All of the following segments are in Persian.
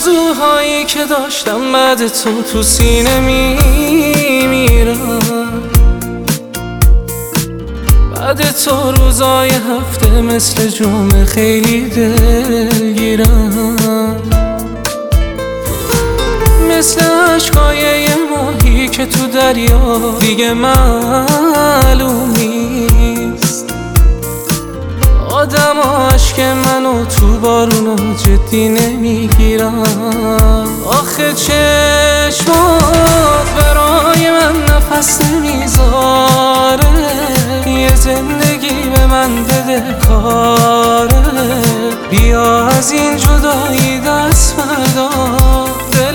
آرزوهایی که داشتم بعد تو سینه میمیرم. بعد تو روزای هفته مثل جمعه خیلی دلگیرم، مثل عشقای یه ماهی که تو دریا دیگه معلوم نیست. آدم عشق منو تو بارونو جدی نمیگیرم. آخه چشمات برای من نفس نمیذاره، یه زندگی به من بده کاره. بیا از این جدایی دست بردار، دل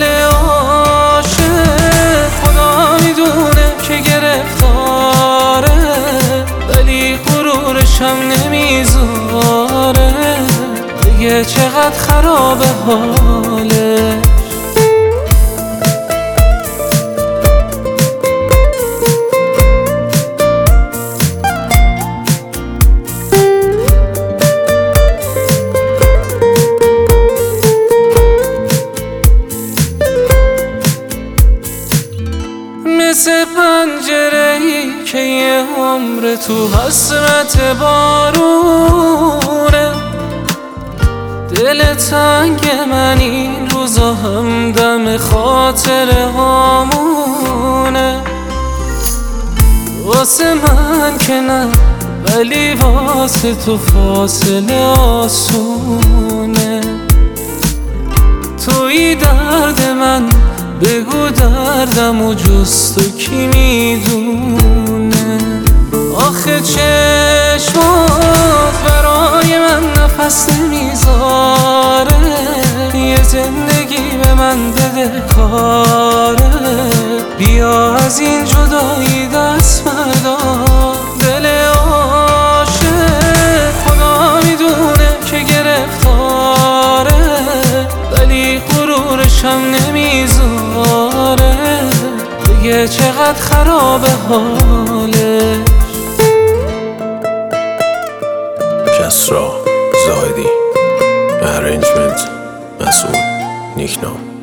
عاشق خدا میدونه که گرفتاره، ولی غرورشم نمیذاره. دیگه چقدر خرابه حاله. مثل پنجره‌ای که یه عمر تو حسرت بارونه، دل تنگ من این روزا همدم خاطره هامونه. واسه من که نه، ولی واسه تو فاصله آسونه. توی درد من بگو دردم و جز تو کی میدونه. آخه چشمات برای من نفس نمیذاره، یه زندگی به من بده کاره. بیا از این جدایی دست بردار، دل عاشق خدا میدونه که گرفتاره، ولی غرورشم نمیذاره. دیگه چقدر خرابه حاله. کسرا زاهدی، ارنجمنت مسعود نیکنام.